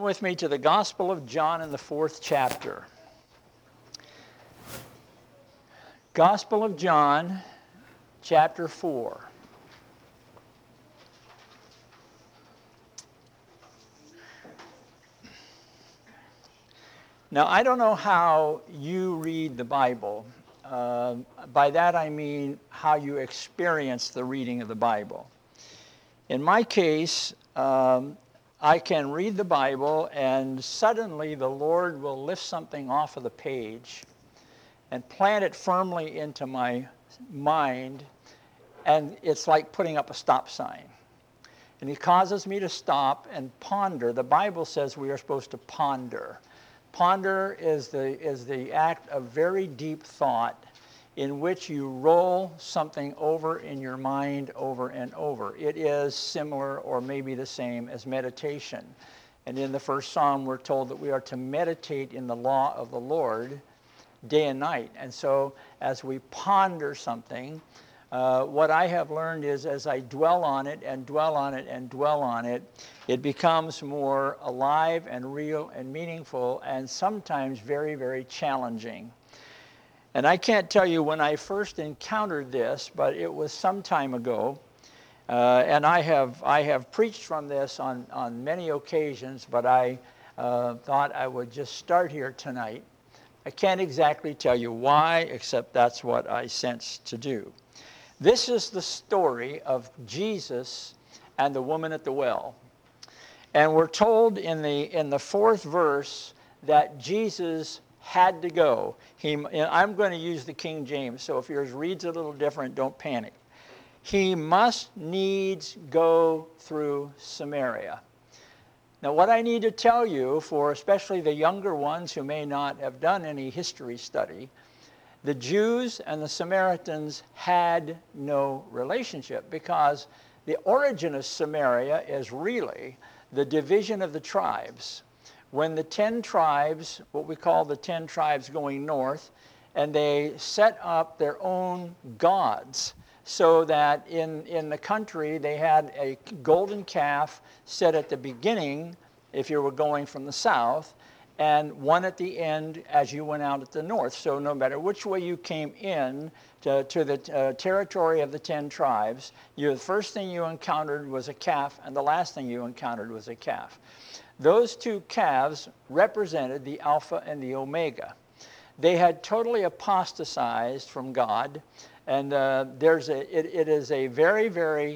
With me to the Gospel of John in the 4th chapter. Gospel of John, chapter 4. Now, I don't know how you read the Bible. By that I mean how you experience the reading of the Bible. In my case, I can read the Bible and suddenly the Lord will lift something off of the page and plant it firmly into my mind, and it's like putting up a stop sign. And He causes me to stop and ponder. The Bible says we are supposed to ponder. Ponder is the act of very deep thought in which you roll something over in your mind over and over. It is similar or maybe the same as meditation. And in the first Psalm, we're told that we are to meditate in the law of the Lord day and night. And so as we ponder something, what I have learned is as I dwell on it and dwell on it and dwell on it, it becomes more alive and real and meaningful and sometimes very, very challenging. And I can't tell you when I first encountered this, but it was some time ago. And I have preached from this on many occasions, but I thought I would just start here tonight. I can't exactly tell you why, except that's what I sensed to do. This is the story of Jesus and the woman at the well. And we're told in the 4th verse that Jesus had to go. I'm going to use the King James, so if yours reads a little different, don't panic. He must needs go through Samaria. Now, what I need to tell you, for especially the younger ones who may not have done any history study, the Jews and the Samaritans had no relationship because the origin of Samaria is really the division of the tribes. When the 10 tribes, what we call the 10 tribes going north, and they set up their own gods so that in the country they had a golden calf set at the beginning if you were going from the south, and one at the end as you went out at the north. So no matter which way you came in to the territory of the 10 tribes, the first thing you encountered was a calf, and the last thing you encountered was a calf. Those 2 calves represented the Alpha and the Omega. They had totally apostatized from God, and it is a very, very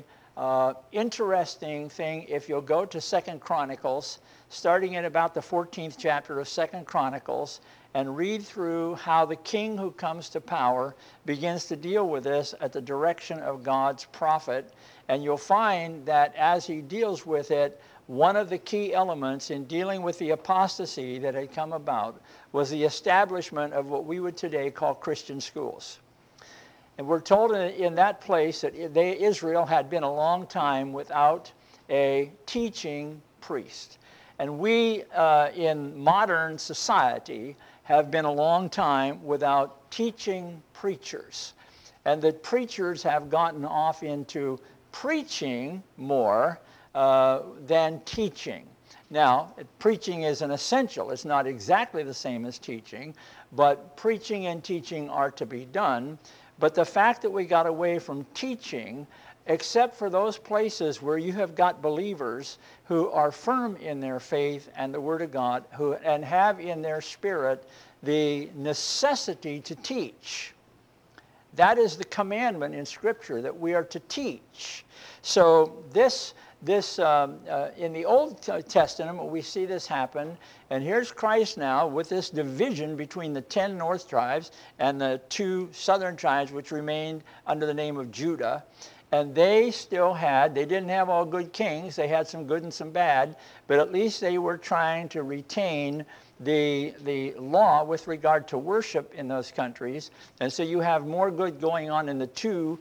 interesting thing. If you'll go to 2 Chronicles, starting at about the 14th chapter of 2 Chronicles, and read through how the king who comes to power begins to deal with this at the direction of God's prophet, and you'll find that as he deals with it, one of the key elements in dealing with the apostasy that had come about was the establishment of what we would today call Christian schools. And we're told in that place that Israel had been a long time without a teaching priest. And we, in modern society, have been a long time without teaching preachers. And the preachers have gotten off into preaching more than teaching. Now, preaching is an essential. It's not exactly the same as teaching, but preaching and teaching are to be done. But the fact that we got away from teaching, except for those places where you have got believers who are firm in their faith and the Word of God, and have in their spirit the necessity to teach. That is the commandment in Scripture, that we are to teach. So this in the Old Testament, we see this happen, and here's Christ now with this division between the 10 north tribes and the 2 southern tribes, which remained under the name of Judah. And they didn't have all good kings. They had some good and some bad, but at least they were trying to retain the law with regard to worship in those countries. And so you have more good going on in the 2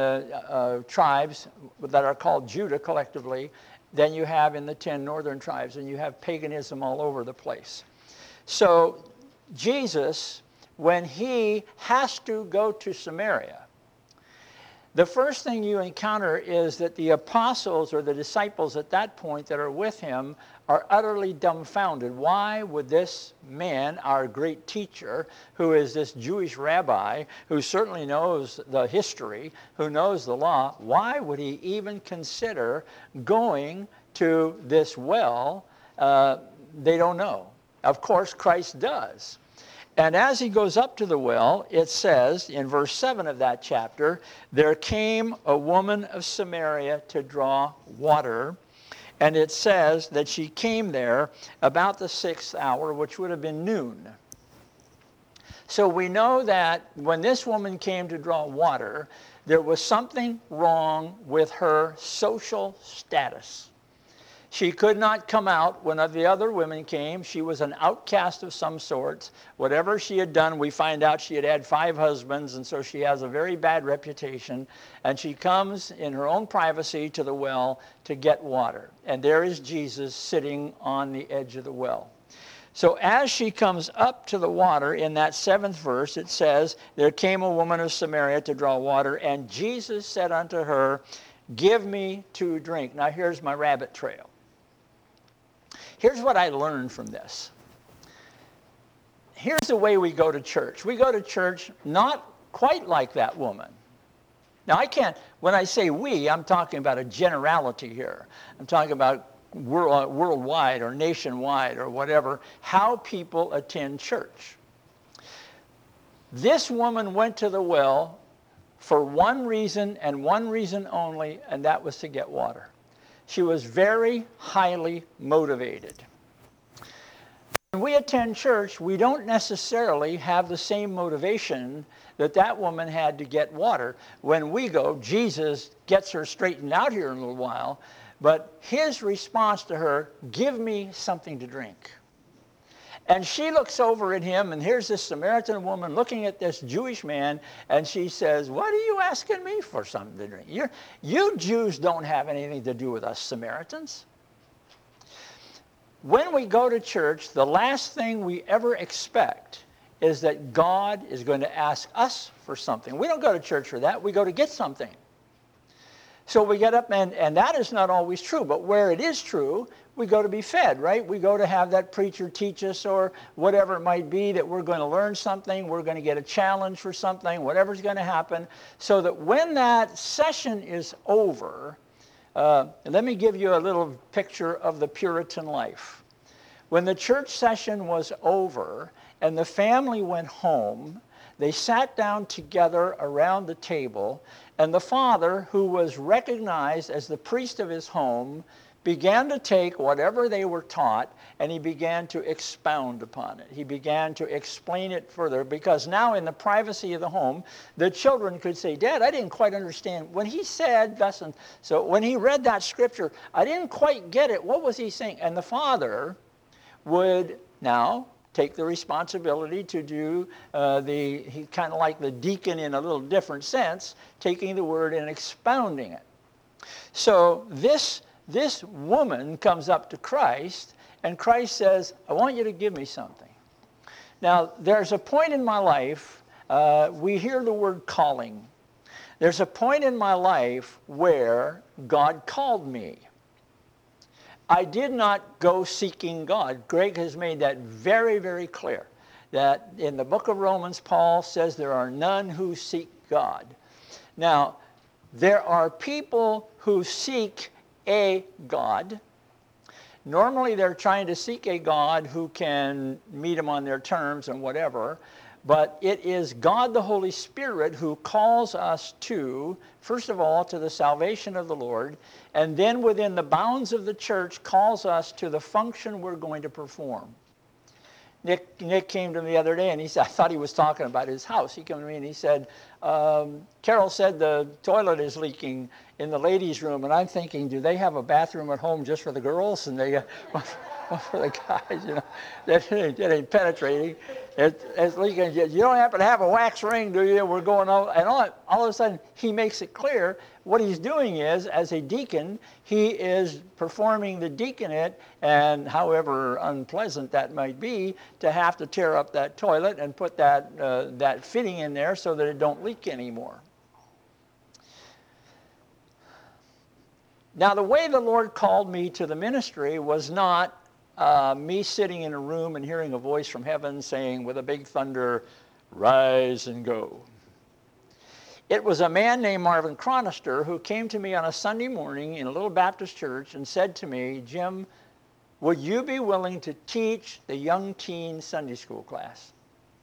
tribes that are called Judah collectively than you have in the 10 northern tribes, and you have paganism all over the place. So Jesus, when he has to go to Samaria, The first thing you encounter is that the apostles or the disciples at that point that are with him are utterly dumbfounded. Why would this man, our great teacher, who is this Jewish rabbi, who certainly knows the history, who knows the law, why would he even consider going to this well? They don't know. Of course, Christ does. And as he goes up to the well, it says in verse 7 of that chapter, there came a woman of Samaria to draw water. And it says that she came there about the 6th hour, which would have been noon. So we know that when this woman came to draw water, there was something wrong with her social status. She could not come out when the other women came. She was an outcast of some sorts. Whatever she had done, we find out she had had 5 husbands, and so she has a very bad reputation. And she comes in her own privacy to the well to get water. And there is Jesus sitting on the edge of the well. So as she comes up to the water, in that 7th verse, it says, there came a woman of Samaria to draw water, and Jesus said unto her, give me to drink. Now here's my rabbit trail. Here's what I learned from this. Here's the way we go to church. We go to church not quite like that woman. Now, when I say we, I'm talking about a generality here. I'm talking about worldwide or nationwide or whatever, how people attend church. This woman went to the well for one reason and one reason only, and that was to get water. She was very highly motivated. When we attend church, we don't necessarily have the same motivation that woman had to get water. When we go, Jesus gets her straightened out here in a little while, but his response to her, give me something to drink. And she looks over at him, and here's this Samaritan woman looking at this Jewish man, and she says, what are you asking me for something to drink? You Jews don't have anything to do with us Samaritans. When we go to church, the last thing we ever expect is that God is going to ask us for something. We don't go to church for that. We go to get something. So we get up, and that is not always true, but where it is true, we go to be fed, right? We go to have that preacher teach us or whatever it might be, that we're going to learn something, we're going to get a challenge for something, whatever's going to happen, so that when that session is over, let me give you a little picture of the Puritan life. When the church session was over and the family went home, they sat down together around the table, and the father, who was recognized as the priest of his home, began to take whatever they were taught, and he began to expound upon it. He began to explain it further, because now in the privacy of the home, the children could say, Dad, I didn't quite understand. When he said thus, and so when he read that scripture, I didn't quite get it. What was he saying? And the father would now take the responsibility to do he kind of like the deacon in a little different sense, taking the word and expounding it. So this woman comes up to Christ, and Christ says, I want you to give me something. Now, there's a point in my life, we hear the word calling. There's a point in my life where God called me. I did not go seeking God. Greg has made that very, very clear, that in the book of Romans, Paul says there are none who seek God. Now, there are people who seek a God. Normally they're trying to seek a God who can meet them on their terms and whatever, but it is God the Holy Spirit who calls us to, first of all, to the salvation of the Lord, and then within the bounds of the church calls us to the function we're going to perform. Nick came to me the other day, and he said, I thought he was talking about his house. He came to me and he said, Carol said the toilet is leaking in the ladies' room, and I'm thinking, do they have a bathroom at home just for the girls? And they for the guys, you know, that ain't penetrating. It's leaking. You don't happen to have a wax ring, do you? We're going all of a sudden, he makes it clear what he's doing is, as a deacon, he is performing the deaconate, and however unpleasant that might be, to have to tear up that toilet and put that fitting in there so that it don't leak anymore. Now, the way the Lord called me to the ministry was not me sitting in a room and hearing a voice from heaven saying with a big thunder, "Rise and go." It was a man named Marvin Chronister who came to me on a Sunday morning in a little Baptist church and said to me, "Jim, would you be willing to teach the young teen Sunday school class?"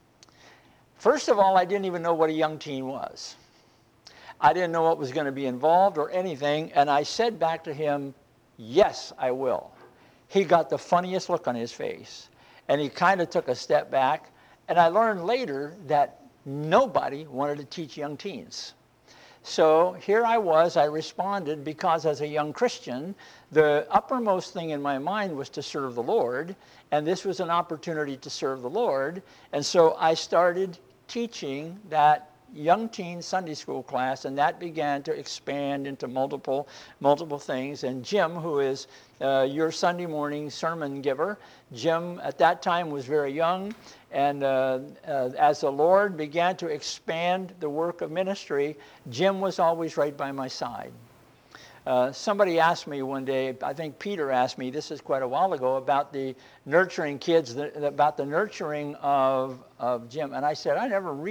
First of all, I didn't even know what a young teen was. I didn't know what was going to be involved or anything, and I said back to him, "Yes, I will." He got the funniest look on his face, and he kind of took a step back, and I learned later that nobody wanted to teach young teens. So here I was, I responded because as a young Christian, the uppermost thing in my mind was to serve the Lord, and this was an opportunity to serve the Lord, and so I started teaching that young teen Sunday school class, and that began to expand into multiple things. And Jim, who is your Sunday morning sermon giver, Jim at that time was very young, and as the Lord began to expand the work of ministry, Jim was always right by my side. Somebody asked me one day, I think Peter asked me, this is quite a while ago, about the nurturing kids, about the nurturing of Jim. And I said,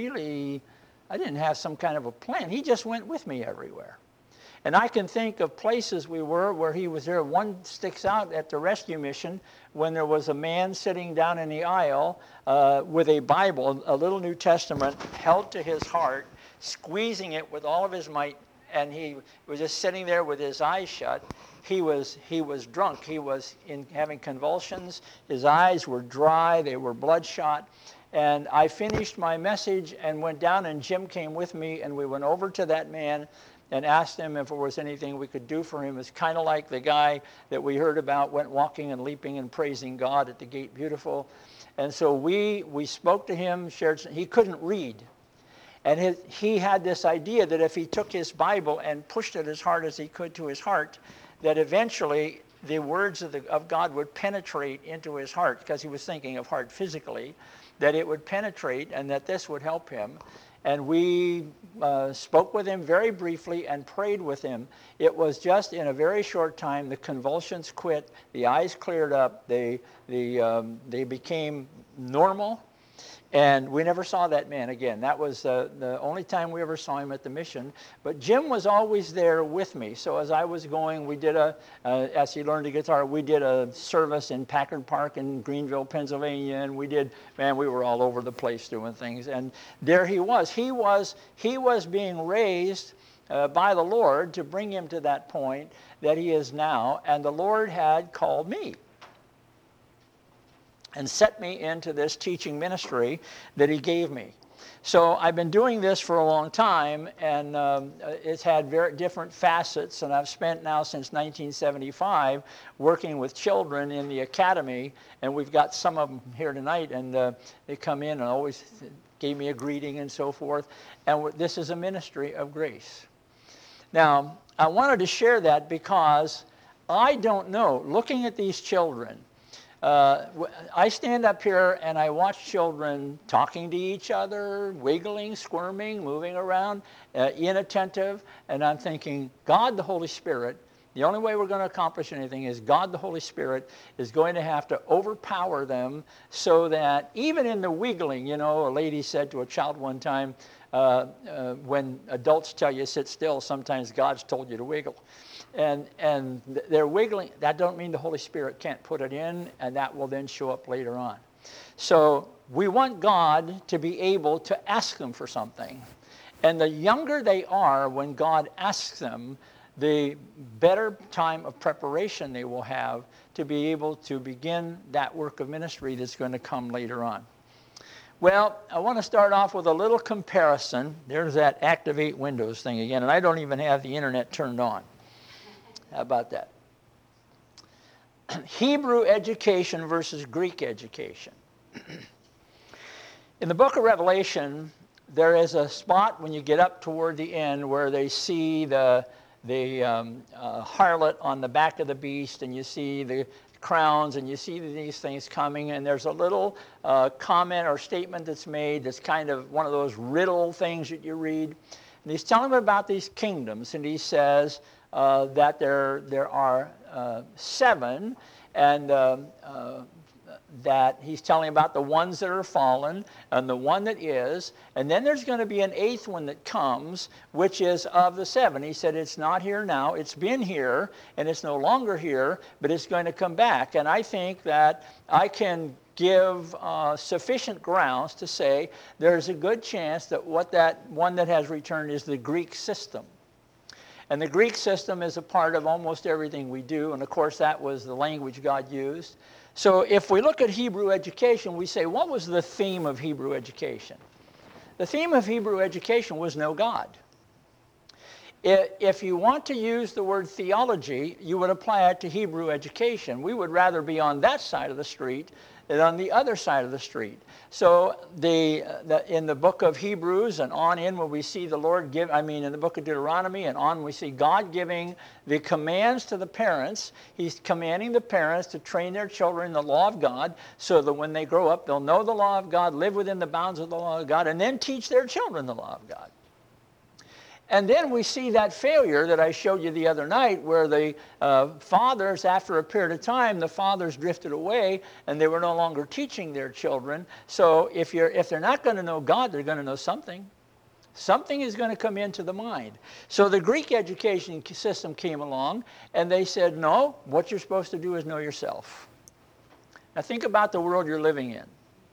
I didn't have some kind of a plan. He just went with me everywhere. And I can think of places we were where he was there. One sticks out at the rescue mission when there was a man sitting down in the aisle with a Bible, a little New Testament, held to his heart, squeezing it with all of his might, and he was just sitting there with his eyes shut. He was drunk. He was having convulsions. His eyes were dry. They were bloodshot. And I finished my message and went down, and Jim came with me, and we went over to that man and asked him if there was anything we could do for him. It's kind of like the guy that we heard about went walking and leaping and praising God at the Gate Beautiful. And so we spoke to him, shared. He couldn't read. And he had this idea that if he took his Bible and pushed it as hard as he could to his heart, that eventually the words of God would penetrate into his heart, because he was thinking of heart physically, that it would penetrate and that this would help him. And we spoke with him very briefly and prayed with him. It was just in a very short time, the convulsions quit, the eyes cleared up, they became normal, and we never saw that man again. That was the only time we ever saw him at the mission. But Jim was always there with me. So as I was going, we did as he learned the guitar, we did a service in Packard Park in Greenville, Pennsylvania, and we were all over the place doing things. And there he was. He was being raised by the Lord to bring him to that point that he is now, and the Lord had called me and set me into this teaching ministry that he gave me. So I've been doing this for a long time, and it's had very different facets, and I've spent now since 1975 working with children in the academy, and we've got some of them here tonight, and they come in and always gave me a greeting and so forth, and this is a ministry of grace. Now, I wanted to share that because I don't know, looking at these children, I stand up here and I watch children talking to each other, wiggling, squirming, moving around, inattentive, and I'm thinking, God the Holy Spirit, the only way we're going to accomplish anything is God the Holy Spirit is going to have to overpower them so that even in the wiggling, a lady said to a child one time, when adults tell you sit still, sometimes God's told you to wiggle. And they're wiggling. That don't mean the Holy Spirit can't put it in, and that will then show up later on. So we want God to be able to ask them for something. And the younger they are when God asks them, the better time of preparation they will have to be able to begin that work of ministry that's going to come later on. Well, I want to start off with a little comparison. There's that Activate Windows thing again, and I don't even have the internet turned on. How about that? Hebrew education versus Greek education. In the book of Revelation, there is a spot when you get up toward the end where they see the harlot on the back of the beast, and you see the crowns, and you see these things coming, and there's a little comment or statement that's made that's kind of one of those riddle things that you read. And he's telling them about these kingdoms, and he says, that there are 7, and that he's telling about the ones that are fallen and the one that is, and then there's going to be an 8th one that comes, which is of the 7. He said it's not here now, it's been here, and it's no longer here, but it's going to come back. And I think that I can give sufficient grounds to say there's a good chance that what that one that has returned is the Greek system. And the Greek system is a part of almost everything we do, and of course that was the language God used. So if we look at Hebrew education, we say, what was the theme of Hebrew education? The theme of Hebrew education was know God. If you want to use the word theology, you would apply it to Hebrew education. We would rather be on that side of the street than on the other side of the street. So in the book of Hebrews and on in, where we see the Lord give, in the book of Deuteronomy and on, we see God giving the commands to the parents. He's commanding the parents to train their children in the law of God so that when they grow up, they'll know the law of God, live within the bounds of the law of God, and then teach their children the law of God. And then we see that failure that I showed you the other night, where the fathers, after a period of time, the fathers drifted away and they were no longer teaching their children. So if they're not going to know God, they're going to know something. Something is going to come into the mind. So the Greek education system came along and they said, no, what you're supposed to do is know yourself. Now think about the world you're living in.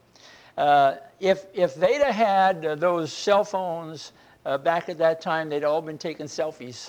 If they'd have had those cell phones back at that time, they'd all been taking selfies.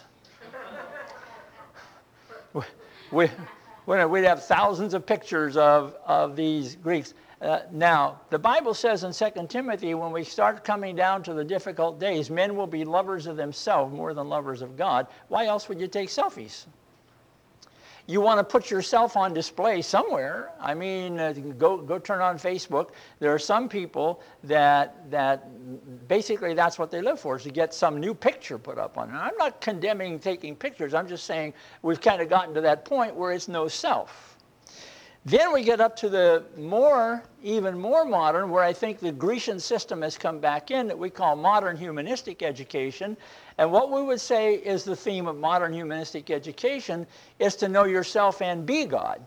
We'd have thousands of pictures of these Greeks. Now, the Bible says in 2 Timothy, when we start coming down to the difficult days, men will be lovers of themselves more than lovers of God. Why else would you take selfies? You want to put yourself on display somewhere. Go turn on Facebook. There are some people that basically that's what they live for, is to get some new picture put up on it. I'm not condemning taking pictures. I'm just saying we've kind of gotten to that point where it's no self. Then we get up to the even more modern, where I think the Grecian system has come back in, that we call modern humanistic education. And what we would say is the theme of modern humanistic education is to know yourself and be God.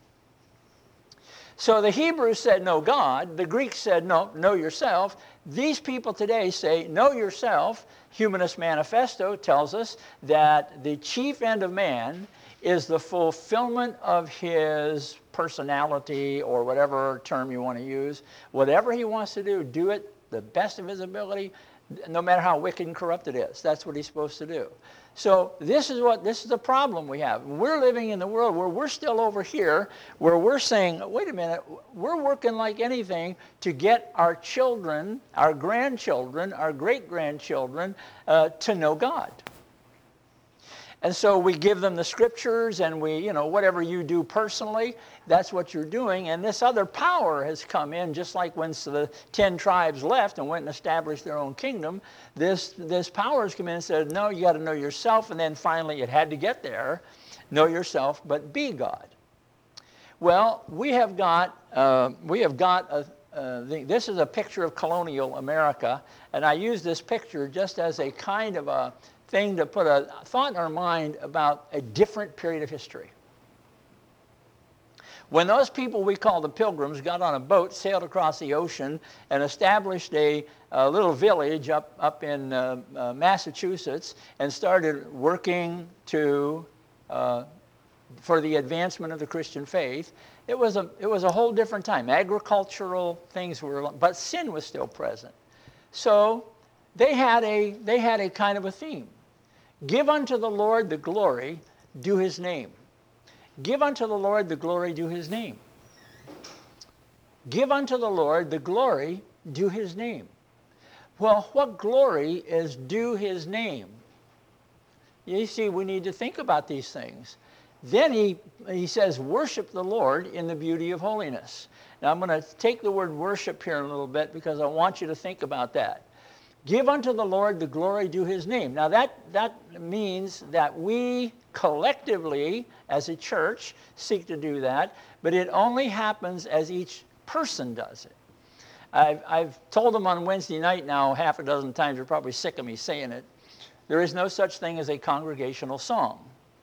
So the Hebrews said, know God. The Greeks said, no, know yourself. These people today say, know yourself. Humanist Manifesto tells us that the chief end of man is the fulfillment of his personality, or whatever term you want to use. Whatever he wants to do it the best of his ability, no matter how wicked and corrupt it is. That's what he's supposed to do. So this is the problem we have. We're living in the world where we're still over here, where we're saying, wait a minute, we're working like anything to get our children, our grandchildren, our great-grandchildren to know God. And so we give them the scriptures, and whatever you do personally, that's what you're doing. And this other power has come in, just like when the 10 tribes left and went and established their own kingdom. This power has come in and said, no, you got to know yourself. And then finally it had to get there. Know yourself, but be God. Well, we have got this is a picture of colonial America. And I use this picture just as a kind of a thing to put a thought in our mind about a different period of history. When those people we call the Pilgrims got on a boat, sailed across the ocean, and established a little village up in Massachusetts, and started working for the advancement of the Christian faith, it was a whole different time. Agricultural things but sin was still present. So they had a kind of a theme. Give unto the Lord the glory, due his name. Give unto the Lord the glory, due his name. Give unto the Lord the glory, due his name. Well, what glory is due his name? You see, we need to think about these things. Then he says, worship the Lord in the beauty of holiness. Now I'm going to take the word worship here in a little bit, because I want you to think about that. Give unto the Lord the glory due his name. Now that means that we collectively, as a church, seek to do that, but it only happens as each person does it. I've told them on Wednesday night now half a dozen times, they're probably sick of me saying it, There is no such thing as a congregational song.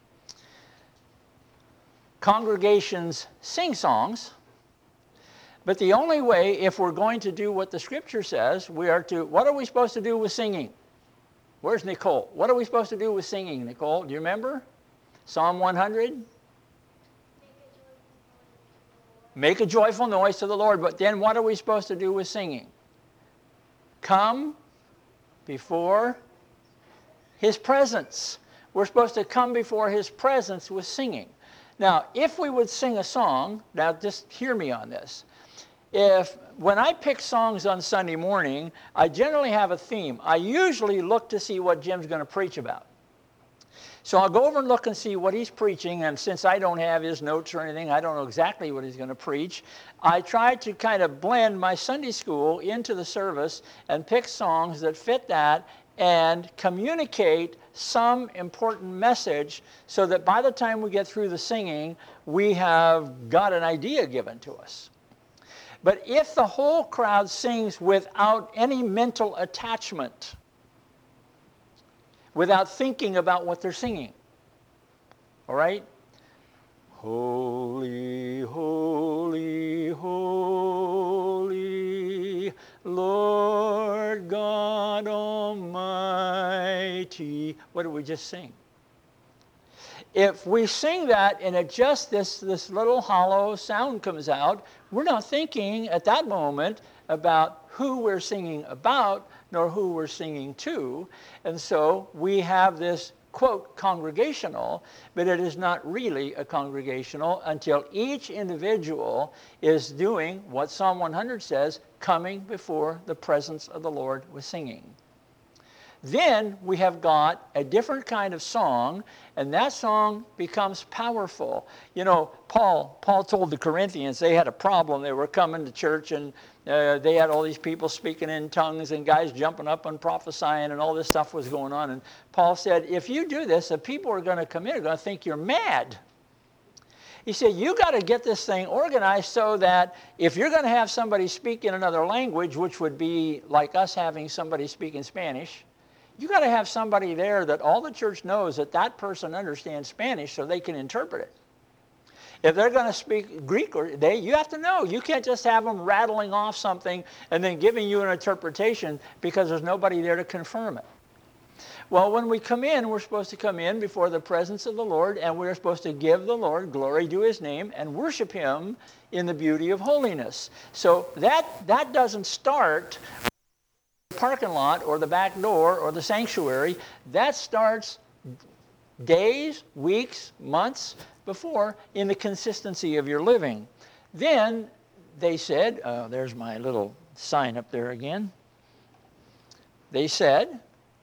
Congregations sing songs, but the only way, if we're going to do what the Scripture says, what are we supposed to do with singing? Where's Nicole? What are we supposed to do with singing, Nicole? Do you remember? Psalm 100? Make a joyful noise to the Lord. But then what are we supposed to do with singing? Come before His presence. We're supposed to come before His presence with singing. Now, if we would sing a song, now just hear me on this. When I pick songs on Sunday morning, I generally have a theme. I usually look to see what Jim's going to preach about. So I'll go over and look and see what he's preaching, and since I don't have his notes or anything, I don't know exactly what he's going to preach. I try to kind of blend my Sunday school into the service and pick songs that fit that and communicate some important message so that by the time we get through the singing, we have got an idea given to us. But if the whole crowd sings without any mental attachment, without thinking about what they're singing, all right? Holy, holy, holy, Lord God Almighty. What did we just sing? If we sing that and it just this little hollow sound comes out, we're not thinking at that moment about who we're singing about nor who we're singing to. And so we have this, quote, congregational, but it is not really a congregational until each individual is doing what Psalm 100 says, coming before the presence of the Lord with singing. Then we have got a different kind of song, and that song becomes powerful. You know, Paul told the Corinthians they had a problem. They were coming to church, and they had all these people speaking in tongues and guys jumping up and prophesying, and all this stuff was going on. And Paul said, if you do this, the people are going to come in, are going to think you're mad. He said, you got to get this thing organized so that if you're going to have somebody speak in another language, which would be like us having somebody speak in Spanish, you got to have somebody there that all the church knows that that person understands Spanish so they can interpret it. If they're going to speak Greek, you have to know. You can't just have them rattling off something and then giving you an interpretation because there's nobody there to confirm it. Well, when we come in, we're supposed to come in before the presence of the Lord, and we're supposed to give the Lord glory to His name and worship Him in the beauty of holiness. So that doesn't start parking lot or the back door or the sanctuary. That starts days, weeks, months before in the consistency of your living. Then they said, there's my little sign up there again. They said,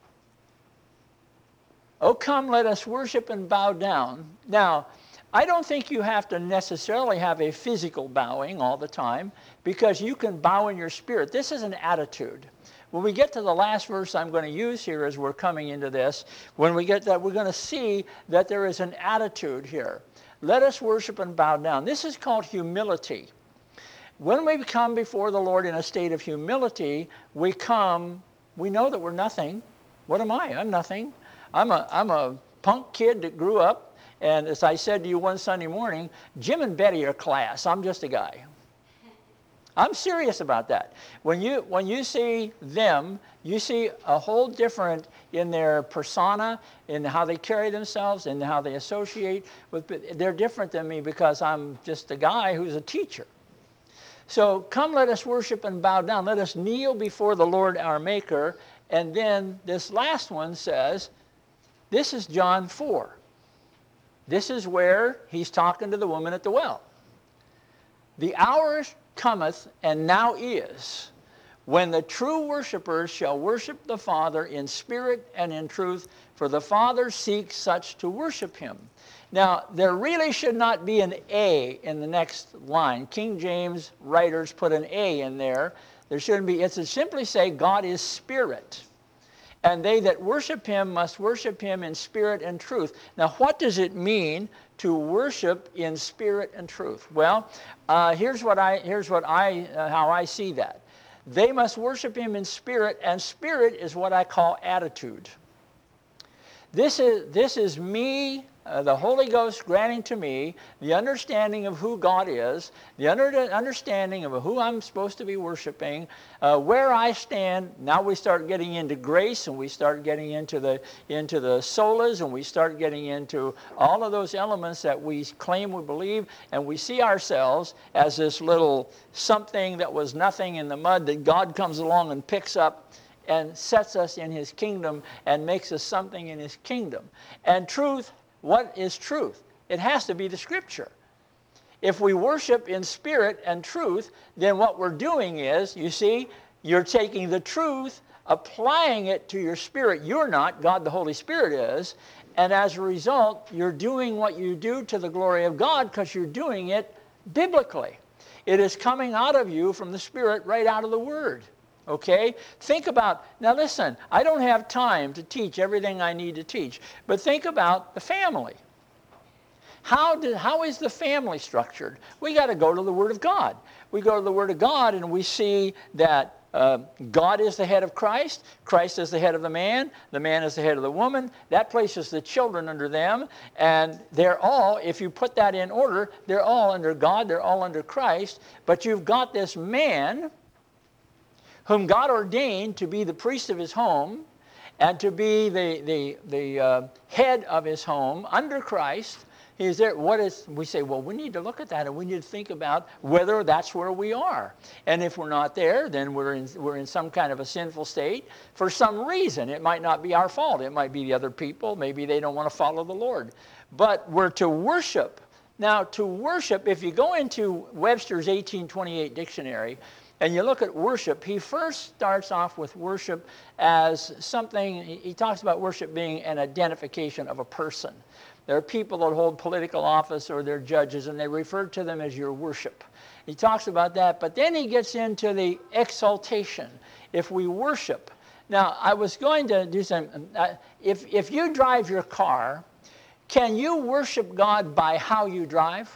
"Oh, come, let us worship and bow down." Now, I don't think you have to necessarily have a physical bowing all the time, because you can bow in your spirit. This is an attitude. When we get to the last verse I'm going to use here as we're coming into this, when we get that, we're going to see that there is an attitude here. Let us worship and bow down. This is called humility. When we come before the Lord in a state of humility, we know that we're nothing. What am I? I'm nothing. I'm a punk kid that grew up, and as I said to you one Sunday morning, Jim and Betty are class. I'm just a guy. I'm serious about that. When you see them, you see a whole different in their persona, in how they carry themselves, in how they associate with. They're different than me because I'm just a guy who's a teacher. So come, let us worship and bow down. Let us kneel before the Lord our Maker. And then this last one says, this is John 4. This is where he's talking to the woman at the well. The hour cometh, and now is, when the true worshipers shall worship the Father in spirit and in truth, for the Father seeks such to worship Him. Now, there really should not be an A in the next line. King James writers put an A in there. There shouldn't be. It should simply say, God is spirit. And they that worship Him must worship Him in spirit and truth. Now, what does it mean to worship in spirit and truth? Well, here's how I see that. They must worship Him in spirit, and spirit is what I call attitude. This is me, the Holy Ghost granting to me the understanding of who God is, the understanding of who I'm supposed to be worshiping, where I stand. Now we start getting into grace, and we start getting into the solas, and we start getting into all of those elements that we claim we believe, and we see ourselves as this little something that was nothing in the mud that God comes along and picks up and sets us in his kingdom and makes us something in his kingdom. And truth, what is truth? It has to be the Scripture. If we worship in spirit and truth, then what we're doing is, you see, you're taking the truth, applying it to your spirit. You're not, God the Holy Spirit is. And as a result, you're doing what you do to the glory of God because you're doing it biblically. It is coming out of you from the Spirit right out of the Word. Okay? Think about, now listen, I don't have time to teach everything I need to teach, but think about the family. How is the family structured? We got to go to the Word of God. We go to the Word of God and we see that God is the head of Christ. Christ is the head of the man is the head of the woman. That places the children under them. And they're all, if you put that in order, they're all under God, they're all under Christ. But you've got this man whom God ordained to be the priest of his home and to be the head of his home under Christ. He's there. We say, well, we need to look at that and we need to think about whether that's where we are. And if we're not there, then we're in some kind of a sinful state for some reason. It might not be our fault. It might be the other people. Maybe they don't want to follow the Lord. But we're to worship. Now, to worship, if you go into Webster's 1828 dictionary, and you look at worship, he first starts off with worship as something, he talks about worship being an identification of a person. There are people that hold political office or they're judges, and they refer to them as your worship. He talks about that, but then he gets into the exaltation. If we worship. Now, I was going to do something. If you drive your car, can you worship God by how you drive?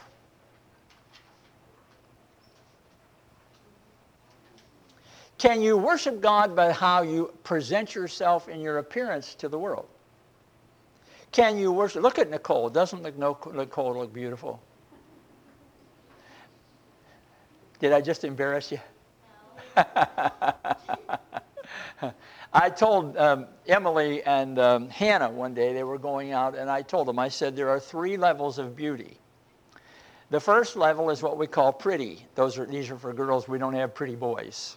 Can you worship God by how you present yourself in your appearance to the world? Can you worship? Look at Nicole. Doesn't Nicole look beautiful? Did I just embarrass you? No. I told Emily and Hannah one day, they were going out, and I told them, I said, there are 3 levels of beauty. The first level is what we call pretty. These are for girls. We don't have pretty boys.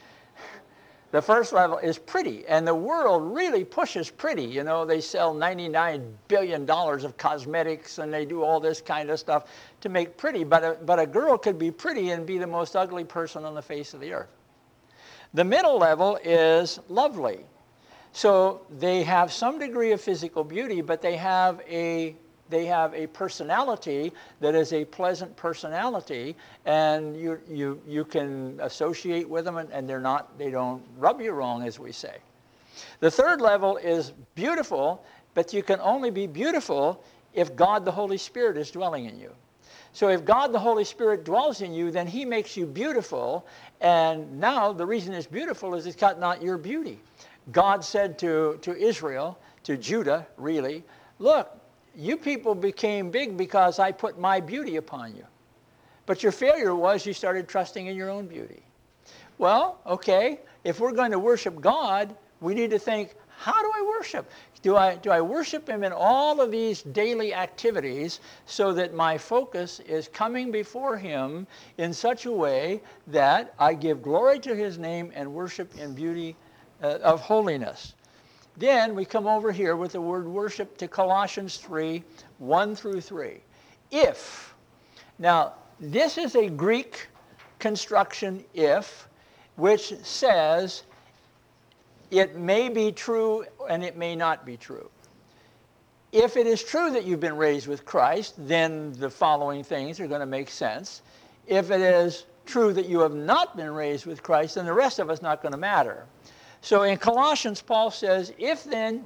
The first level is pretty, and the world really pushes pretty. You know, they sell $99 billion of cosmetics, and they do all this kind of stuff to make pretty. But a girl could be pretty and be the most ugly person on the face of the earth. The middle level is lovely. So they have some degree of physical beauty, but they have a personality that is a pleasant personality, and you can associate with them, and they don't rub you wrong, as we say. The third level is beautiful, but you can only be beautiful if God the Holy Spirit is dwelling in you. So if God the Holy Spirit dwells in you, then he makes you beautiful, and now the reason it's beautiful is it's not your beauty. God said to Israel, to Judah really, look, you people became big because I put my beauty upon you. But your failure was you started trusting in your own beauty. Well, okay, if we're going to worship God, we need to think, how do I worship? Do I worship him in all of these daily activities so that my focus is coming before him in such a way that I give glory to his name and worship in beauty of holiness? Then we come over here with the word worship to Colossians 3, 1 through 3. If. Now, this is a Greek construction, if, which says it may be true and it may not be true. If it is true that you've been raised with Christ, then the following things are going to make sense. If it is true that you have not been raised with Christ, then the rest of it's not going to matter. So in Colossians, Paul says, if then,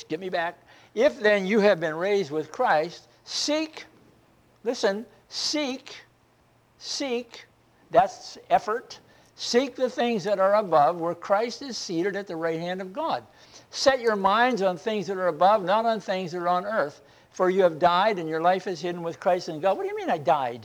if then you have been raised with Christ, seek, that's effort, Seek the things that are above, where Christ is seated at the right hand of God. Set your minds on things that are above, not on things that are on earth. For you have died, and your life is hidden with Christ in God. What do you mean I died?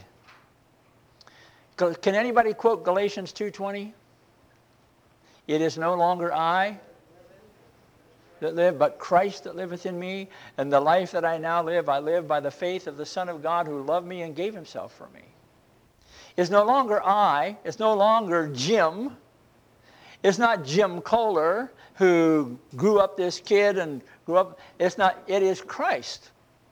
Can anybody quote Galatians 2:20? It is no longer I that live, but Christ that liveth in me. And the life that I now live, I live by the faith of the Son of God who loved me and gave himself for me. It's no longer I. It's no longer Jim. It's not Jim Kohler who grew up this kid and grew up. It's not. It is Christ.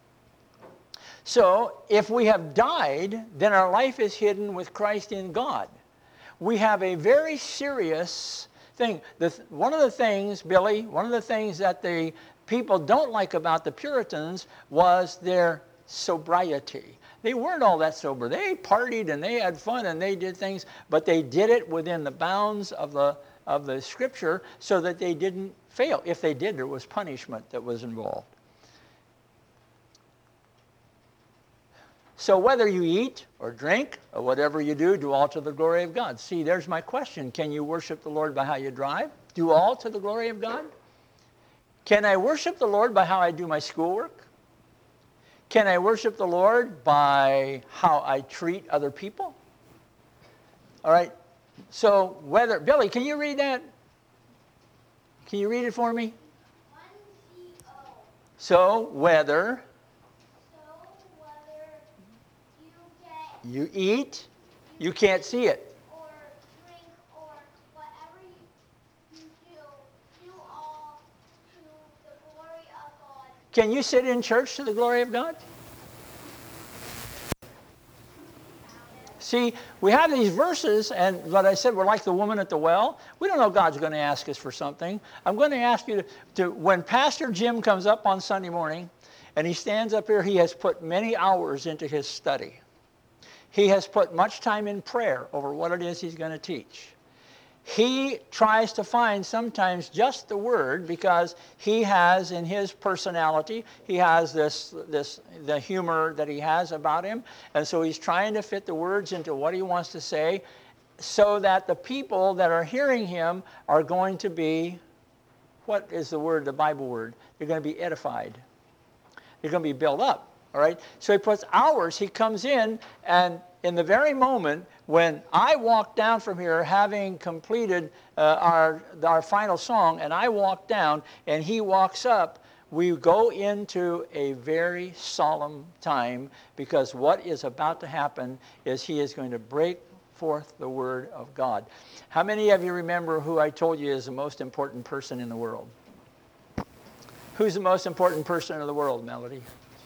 So if we have died, then our life is hidden with Christ in God. We have a very serious thing. One of the things, Billy, one of the things that the people don't like about the Puritans was their sobriety. They weren't all that sober. They partied and they had fun and they did things, but they did it within the bounds of the Scripture so that they didn't fail. If they did, there was punishment that was involved. So whether you eat or drink or whatever you do, do all to the glory of God. See, there's my question. Can you worship the Lord by how you drive? Do all to the glory of God? Can I worship the Lord by how I do my schoolwork? Can I worship the Lord by how I treat other people? All right. So whether, Billy, can you read that? Can you read it for me? 1-0. So whether you get, you eat, you can't see it. or drink, or whatever you do all to the glory of God. Can you sit in church to the glory of God? See, we have these verses, and what I said, we're like the woman at the well. We don't know God's going to ask us for something. I'm going to ask you to when Pastor Jim comes up on Sunday morning, and he stands up here, he has put many hours into his study. He has put much time in prayer over what it is he's going to teach. He tries to find sometimes just the word because he has in his personality, he has the humor that he has about him. And so he's trying to fit the words into what he wants to say so that the people that are hearing him are going to be, what is the word, the Bible word? They're going to be edified. They're going to be built up. All right? So he puts hours, he comes in, and in the very moment when I walk down from here, having completed our final song, and I walk down and he walks up, we go into a very solemn time because what is about to happen is he is going to break forth the word of God. How many of you remember who I told you is the most important person in the world? Who's the most important person in the world, Melody?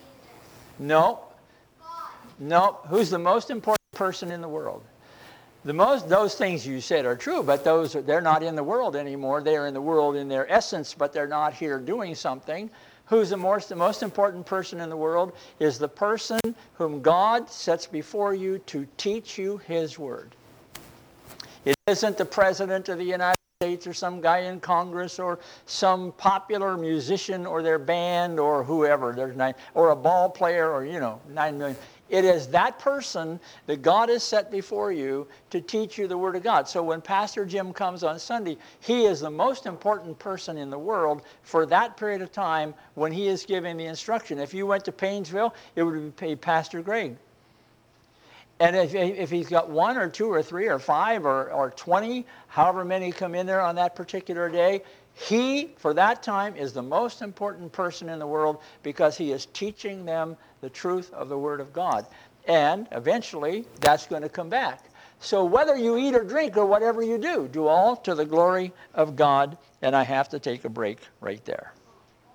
No. No. Who's the most important person in the world? Those things you said are true, but they're not in the world anymore. They're in the world in their essence, but they're not here doing something. Who's the most important person in the world is the person whom God sets before you to teach you his word. It isn't the President of the United States or some guy in Congress or some popular musician or their band or whoever, or a ball player or, 9 million. It is that person that God has set before you to teach you the Word of God. So when Pastor Jim comes on Sunday, he is the most important person in the world for that period of time when he is giving the instruction. If you went to Painesville, it would be Pastor Greg. And if he's got 1 or 2 or 3 or 5 or 20, however many come in there on that particular day, he, for that time, is the most important person in the world because he is teaching them the truth of the Word of God. And eventually, that's going to come back. So whether you eat or drink or whatever you do all to the glory of God. And I have to take a break right there.